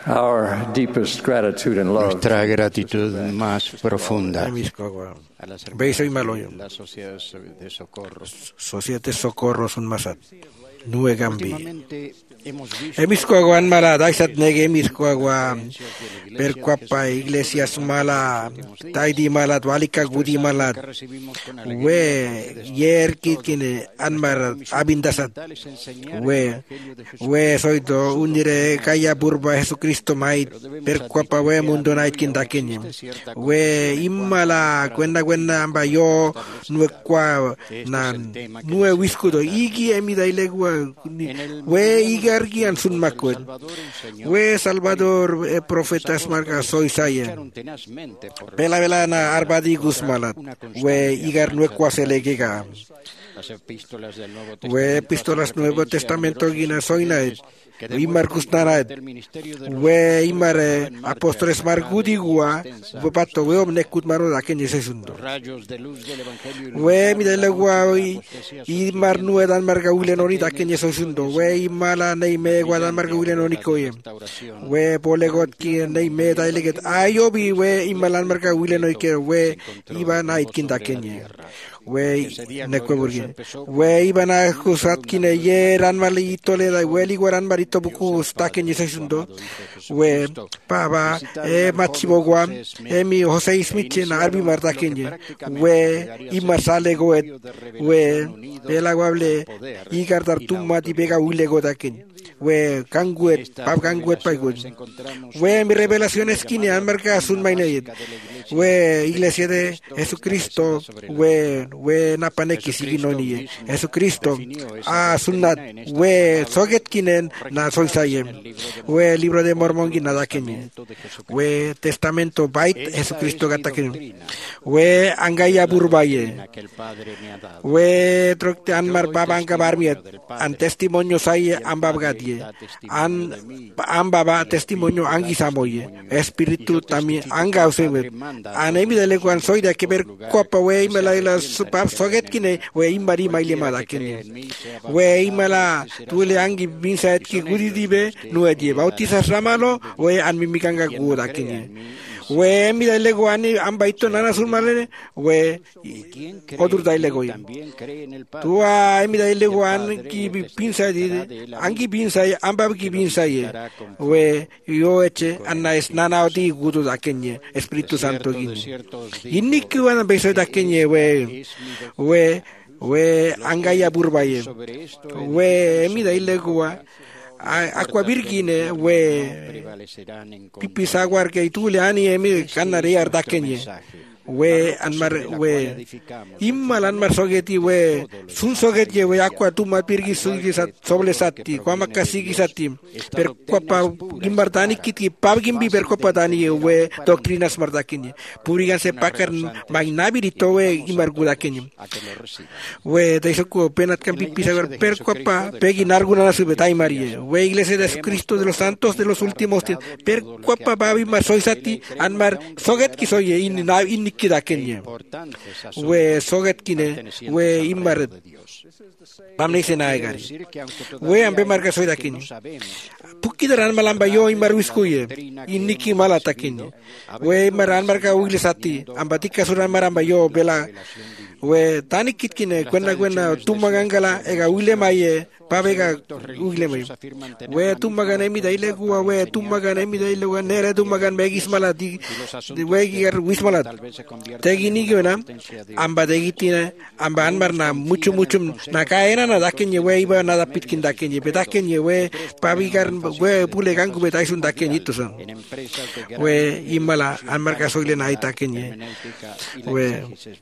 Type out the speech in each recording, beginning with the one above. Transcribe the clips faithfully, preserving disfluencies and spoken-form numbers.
Our deepest gratitude and love. Nuestra gratitud más profunda a la Sociedad de Socorro. Societe Socorro sun masat. Nue gambi. Últimamente hemos visto Emiscoaguan mala, daisat nege emiscoagua, per cuapa iglesias mala, taidi mala, dualika gudi mala, we, yer kine anmar abindasat, we, we soito unire kaya burba Jesucristo mait, per cuapa we mundo nait kindakenye, we imala, cuenda cuenda amba yo, nue qua, nan, nue wiskudo, igi emida ilegua, we igargian sun makwen we Salvador eh, profetas marca soy saya bela bela na arbadi gusmalat we igar nue kwaselegega we epístolas Nuevo Testamento gina soy na we Marcus narat we imar apóstoles margudigua we pato we omnekut maro da kenye sesundo we midelegua i mar nue dan marga ule noni da kenye sesundo we imala nei me guadan marga ule noni koye we polegot ki nei me da leget ayobi we imalan marga ule noi ke we iba nait kinda kenye we nekweburgi we iban a kusat kine yeran mali toleda we liguaran marito buku staken yesundo we baba e machibogwa e mi Jose Smith na arbi marta kenye we imasale goet we bela wable i gardar tumma di bega ule godaken we kanguet pap kanguet paigot we mi revelaciones kine almarca sun mainayet we iglesia de Jesucristo we we napaneki siginoni Jesucristo a sunnat we soget kinen na soy sayem we libro de Mormón ginada kenye we testamento bait Jesucristo gataken we angaya burbaye we trokte anmar babanga barmiet an testimonio say ambabgadie an ambaba testimonio angisamoye espíritu también anga useme anemi dele kwan soy de que ver copa we me la la pap soget kine we imbari maile mala kine we imala tule angi binsa ki gudi dibe no edie bautiza ramalo we an mimikanga guda kine we mi dele gwani ambaito nana surmale we odur dile goy tu a mi dele gwan ki pinsa di angi binsa ambab ki binsa ye we yo eche anna es nana odi gudu da kenye Espíritu Santo gini inni ki wana beso da kenye we we we angaya burbaye we mi dele gwa aqua virgine we pipisagwar ke itule ani emi kanare arda kenye we anmar we immal anmar sogeti we sun sogeti we aqua tuma pirgi sugi sat soble satti kwama kasigi satti per copa gimbartani kiti pab gimbi per copa dani we doctrinas mardakinye purigan se pakar magnabiri to we imarguda kenye we daisoku penat kan pipisagwar per copa pegi narguna subetai marie we iglesia de Cristo de los santos de los últimos tiempos per copa babi mar soy satti anmar soget ki soye in in kida kenye we soget kine we imar bamne sena egari we ambe marga soy da kenye pukidaran malamba yo imar wiskuye inniki malata kenye we maran marga ugli sati ambatika suran maramba yo bela we tanikit kine kwenda kwenda tumagangala ega ule maye pabega ugle mai we tumagan emi daile gua we tumagan emi daile gua nere tumagan megis malati we gier wismalat tegini gona amba degitina amba anmarna mucho mucho na kaena na dakenye we iba na da pitkin dakenye bedakenye we pabigar we pule gangu betaisun dakenye tuson we imala anmarka soile na itakenye we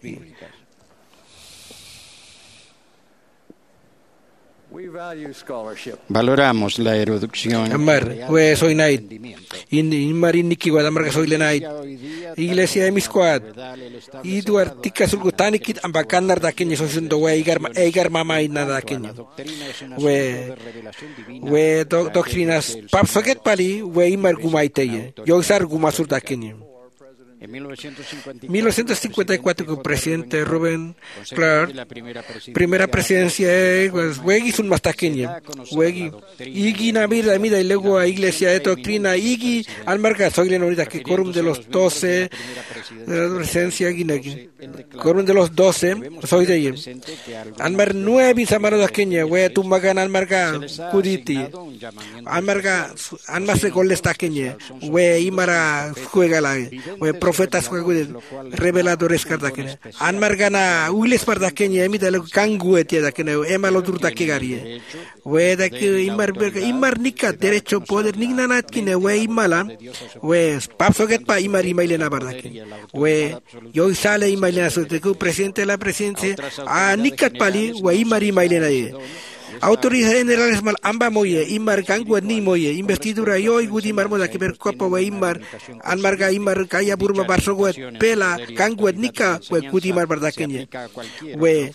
valoramos la erudición amar we soy night in in marin niki wada marga soy le night iglesia de misquad y tu artica sulgutani kit ambakanar da kenye so sundo we igar igar mama ina da kenye we we doctrinas pap soket pali we imar gumaite yo sar gumasur da kenye En mil novecientos cincuenta y cuatro, con presidente Rubén Clark, primera presidencia, pues, Wegi sun mastaqueña, Wegi, Igi Navira, mira, y luego a Iglesia de Doctrina, Igi, Almarga, soy la unidad que Quórum de los doce, de la presidencia, Guinegui, Quórum de los doce, soy de ahí. Almar nueve, Samaro da Kenia, we, tu magan Almarga, Kuditi, Almarga, Almas de Goles Taqueña, we, Imara, juega la, we, profetas reveladores cardaquene anmargana uiles pardaquene emita lo kanguete daquene emalo durdaquegarie we da que imar imar nika derecho poder nignanat kine we imala we papsoget pa imar imailena bardaque we yo sale imailena so de presidente de la presidencia a nikat pali we imar imailena ye autoridades generales mal amba moye imar kanguet ni moye investidura yo y gudi mar moda que ver copo we imar almarga imar kaya burba barsoguet pela kanguet nika we gudi mar bardaqueñe we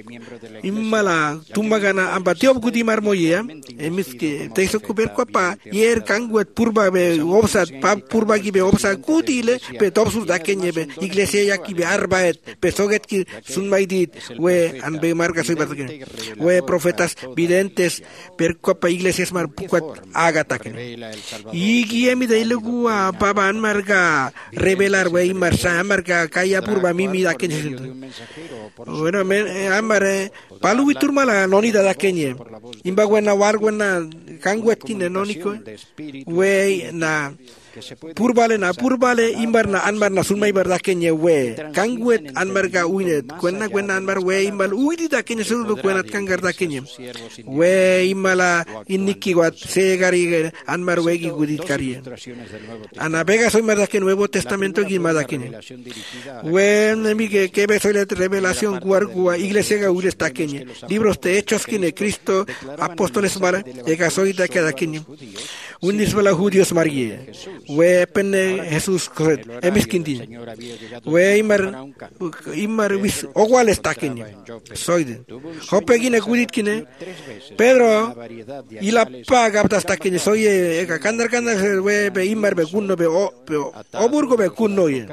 imala tumagana amba tio gudi mar moye emis que te hizo comer copa yer kanguet purba be obsa pa purba gibe obsa gudile pe topsus daqueñe be iglesia ya ki be arbaet pe soget ki sunmaidit we anbe marga soy bardaqueñe we profetas videntes per copa iglesias mar puquat agataken y guiemi de legua paban marga revelar we marsa marga kaya purba mimi da kenye bueno men amare palu turmala nonida da kenye imba buena warguna kanguet kine noniko we na purbale na purbale imbarna anmarna sunmai barda kenye we kanguet anmarga uinet kuenna kuenna anmar we imbal uidi da kenye suru kuenat kangar da kenye we imala inniki wat segari anmar wegi gudit karie ana vega soy marda que Nuevo Testamento gimada kenye we nemi que que be soy la revelación guargua iglesia ga ures ta kenye libros de hechos kine Cristo apóstoles mara ega soy da kada kenye unis bala judíos marie we penne Jesús emiskinti we imar imar wis ogwal está kene soy de hopegine kudit kine Pedro y la paga hasta kene soy e kandar kandar we be imar be kunno be o oburgo be kunno ye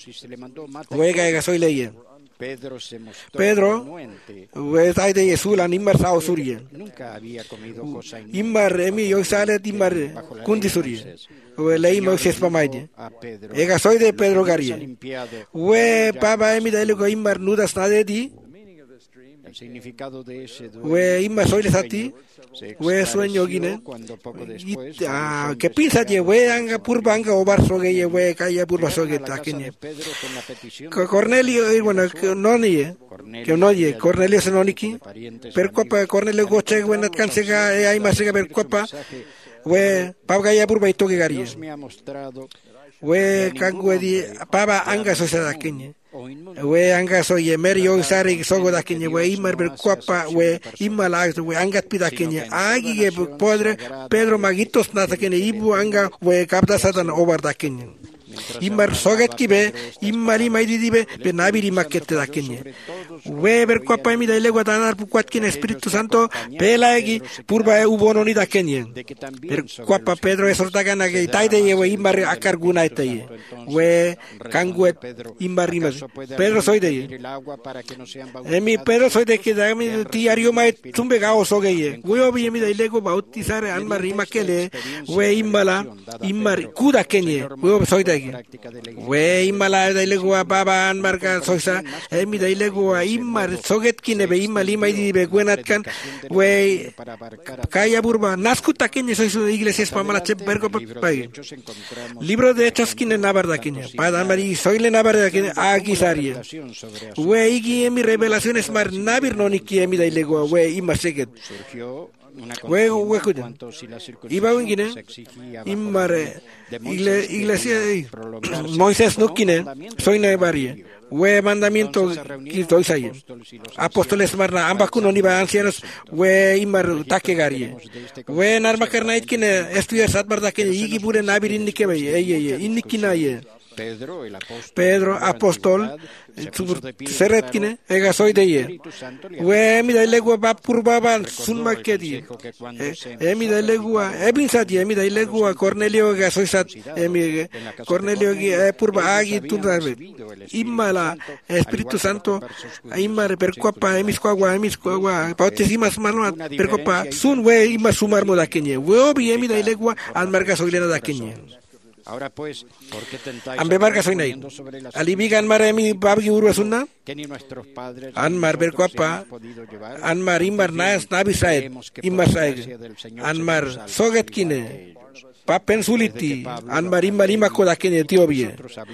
we ga soy leye Pedro, we sai de Jesús la nimar sao surie. Nunca había comido cosa imar emi yo sale timar kundi surie. We lei mo ses pamaide. Ega soy de Pedro Garia. We papa emi de lo imar nudas nade di. El significado de ese we imar soy de sati. We sueño gine. Ah, que pinsa de we anga purba anga o barso ge we kaya purba soge takene. Cornelio y bueno que no ni que no ye Cornelio se no niki per copa Cornelio goche buena cansega e hay más per copa we pabga ya purba ito que garia we kangwedi paba anga sociedad kenya we anga so ye merio sari sogo da kenya we imar per copa we imala we anga pida kenya agi ge podre Pedro Magitos nata kenya ibu anga we kapta satan over da kenya imar soget kibe imari maidi dibe be nabiri makete da kenya we ver copa mi da legua danar puquat kin Espíritu Santo pelaegi purba e ubono ni da kenya ver copa Pedro esorta gana ge taide ye we imar akarguna ite we kanguet imari mas Pedro soy de e mi Pedro soy de que da mi diario mai tumbe gao soge ye we obi mi da lego bautizar alma rima kele we imala imar kuda kenya we soy de we imala da lego baba an marca soisa e mi da lego imar soget kine be imali mai di be guenat kan we kaya burba naskuta kenya soy su iglesia spamala che bergo pai libro de hechos kine na verdad kenya pada mari soy le na verdad kine aquí saria we igi mi revelaciones mar nabir no ni ki mi da lego we imar seget we we kuda iba wingine imar iglesia Moisés no kine soy na varie we mandamiento ki soy sai apóstoles marna ambas kuno ni ba ancianos we imar takegarie we narma karnait kine estudiar sat barda kine igi bure nabirin ni kebe ye ye inni kinaye Pedro apóstol seretkine ega soy de ye we mi dai legua ba purbaban sun makedi e mi dai legua e bin sati e mi dai legua Cornelio ga soy sat e mi Cornelio gi e purba agi tunarbe immala Espíritu Santo immare per copa e mis coagua e mis coagua bautisimas mano per copa sun we imma sumar mo da kenye we obi e mi dai legua al marga soy lena da kenye Ahora pues, ¿por qué tentáis Ambe marga soy nai alibigan mare mi babgi urwa sunna que ni nuestros padres Anmar ber kuapa Anmar imar nas nabi saed imar saed Anmar soget kine papen suliti Anmar imar ima koda kine tiobie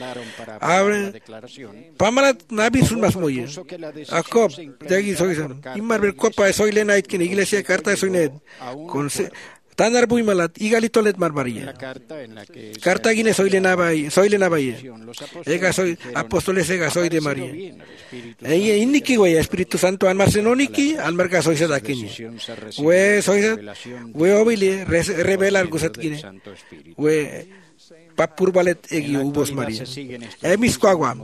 abre pamalat nabi sun mas moye akop dagi soy imar ber kuapa soy lena it kine iglesia carta soy ned con Tanar bui malat igalito let marmaria. Carta gine soy lenabay, soy lenabay. Ega soy apóstoles ega soy de María. Ella inniki güey Espíritu Santo an marcenoniki al marca soy sadakini. We soy we obili revela algo satkine. We papur balet egi ubos María. Emis coagua.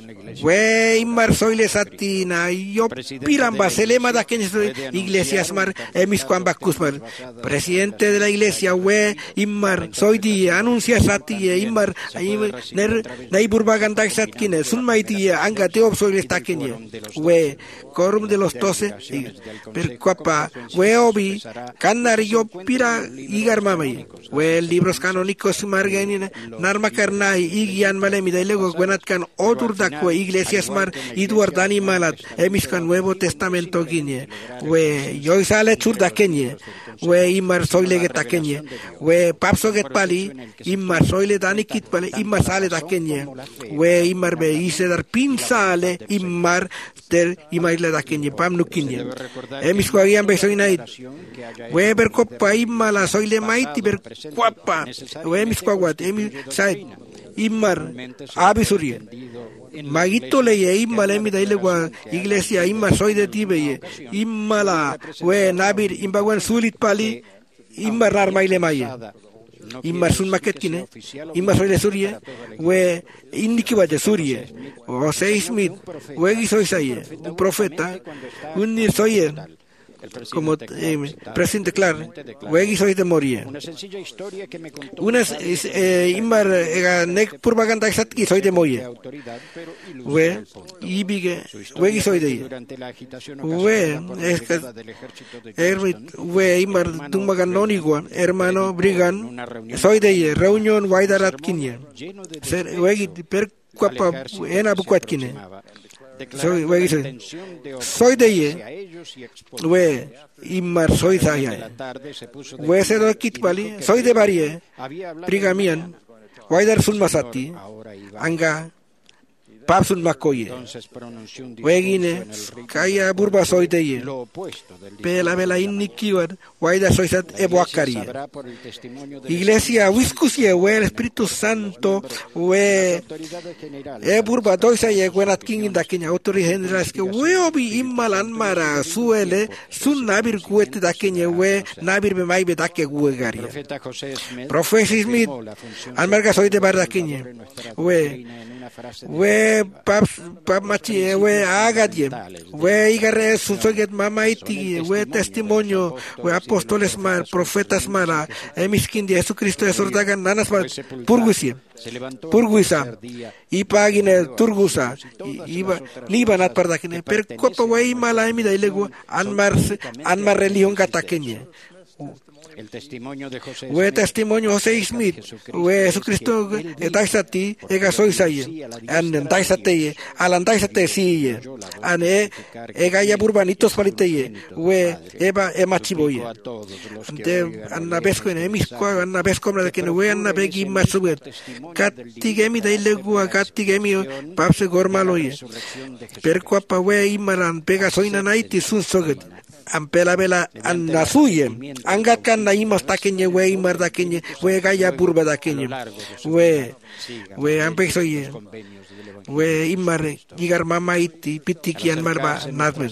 We imar soy le satina yo piramba selema da ken iglesias mar emis coamba kusmar. Presidente de la iglesia we imar soy di anuncia sati imar ner nei burbagandak satkine sun maiti anga te soy le stakenye. We corum de los doce per copa we obi canar yo pira igar mamay. We libros canónicos margenina Narma karnai igian male mi dailego gwenat kan otur dakwe iglesias mar iduar dani malat emis kan Nuevo Testamento ginie we yo sale chur dakenye we imar soile get dakenye we papso get pali imar soile dani kit pali imar sale dakenye we imar be ise dar pinsale imar ter imaile dakenye pam nukinye emis ko agian be soinait we ber copa imala soile maiti ber guapa we emis ko aguat emis Said Immar Abisuri Magito leye immale mi daile gua iglesia immar soy de tibeye immala we nabir imbagwan sulit pali immar rar maile maye immar sun maket kine immar soy de surie we indiki waje surie o seis mit we soy saye un profeta un ni soy como eh, presidente Clark, Wegi soy de Moria. Una es Imar Nek Purvaganda Satki soy de Moye. We Ibige Wegi soy de We es que Ermit We Imar Dumaganonigua, hermano Brigan, soy de reunión Waidarat Kinya. Wegi per Quapa Ena Buquatkine. Soy, we, soy, soy de ye, we, imar soy zaya, we se do kit pali, soy de varie, prigamian, waidar sun masati, anga, pap sun makoye, we gine, kaya burba soy de ye, pela vela innikiwar, waidar soy sat ebuakarie, iglesia, wiskusie, we el Espíritu Santo, we, e burba doisa ye gwenat king da kenya autori generas que we obi immalan mara suele sun nabir kuet da kenya we nabir be mai be da ke guegari profesis mit al marga soy de bar da kenya we we pap pap machi we agadie we igare su soget mamaiti we testimonio we apóstoles mar profetas mara emiskin de Jesucristo esordagan nanas mar purgusie purguisa y pagine turgusa y libanat pardakine per copa we mala mi dailego anmar anmar religión gatakenye El testimonio de José we testimonio José Smith we Jesucristo etaisati ega soy saye an entaisate alan taisate siye an e ega ya burbanitos paliteye we eba emachiboye ante anna besko en emis ko anna besko de que no we anna begi masubet katigemi dailegu katigemi papse gormaloye per copa we imaran pega soina naiti sun soget ampela vela annasuye angat kan na imas takenye we imar takenye we gaya burba takenye we we ampe soye we imar gigar mama iti pitiki an marba nazmen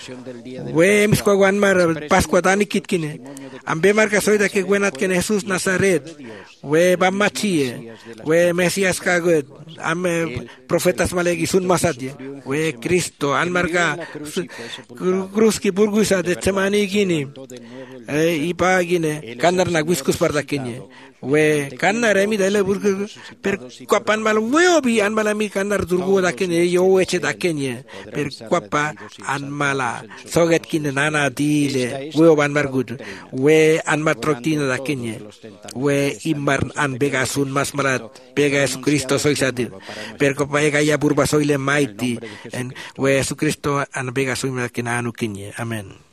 we mis kwawan mar pascua dani kitkine ambe marca soy da que buenat que Jesús Nazaret we bamachie, we Mesías kagut, ame profetas malegi sun masadye, we Cristo almarga kruski burgusa de temani gini, e ipa gine, kanar nagwiskus pardakinye, we kanar emi dele burgu per kwapan mal we obi an malami kanar durgu dakinye yo eche dakinye, per kwapa an mala soget kine nana dile, we oban margud, we an matroktina dakinye, we imar an bega sun mas malat, bega Jesucristo soy sadir, per kwapa ega ya burba soy le maiti, en we Jesucristo an bega soy makinanu kinye, amen.